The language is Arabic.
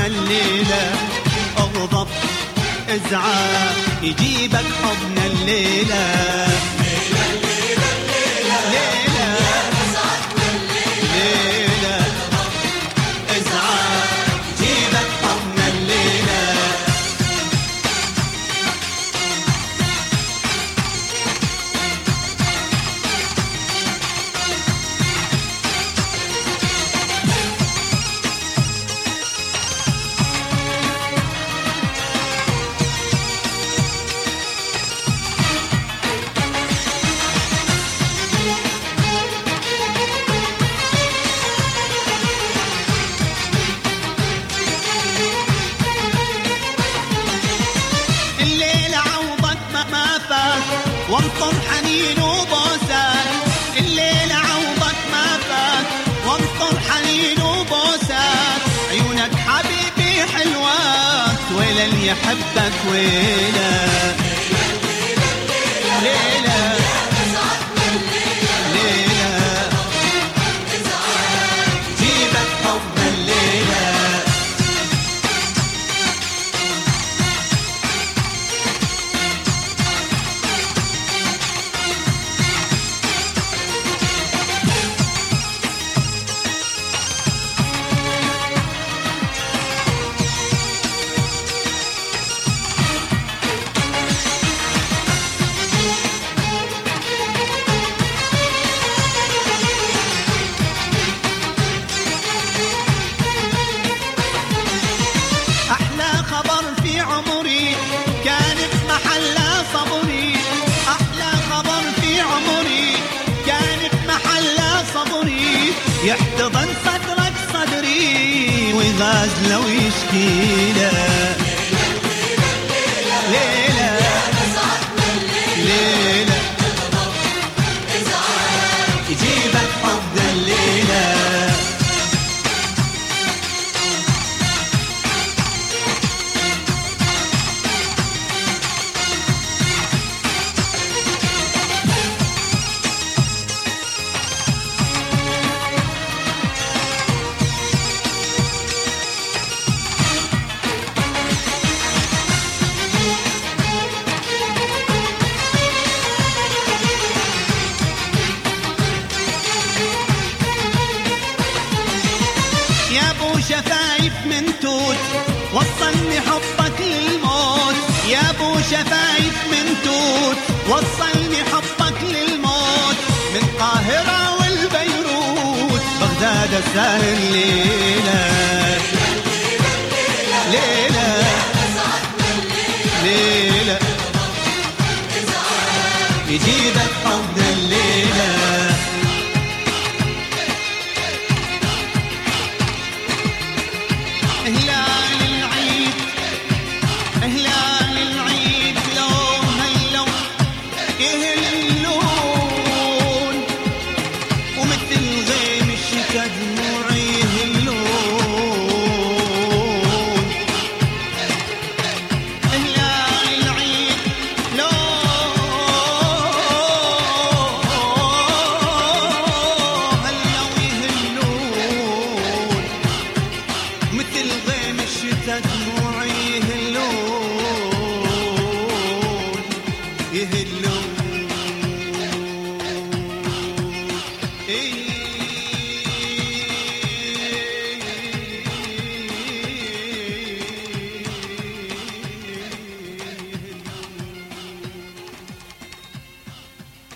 الليلة اغضب ازعل يجيبك حضن الليلة وانطر حنين وبوسات الليلة عوضك ما فات وانطر حنين وبوسات عيونك حبيبي حلوات ويلا اللي يحبك ويلا ليلة ليلة جيبك حب الليلة يحتضن صدرك صدري ويغاز لو يشكيله ليلة ليلة يجيبك حب الليلة شفايف من توت وصلني حبك للموت يا ابو شفايف من توت وصلني حبك للموت من القاهرة والبيروت بغداد السهر ليلة ليلة ليلة يجيبك حب الليلة هلال العيد هلال العيد لو هلو يهلون ومثل غيم الشتا دموعي يهلون هلال العيد لو هلو يهلون مثل غيم الشتا دموعي يهلون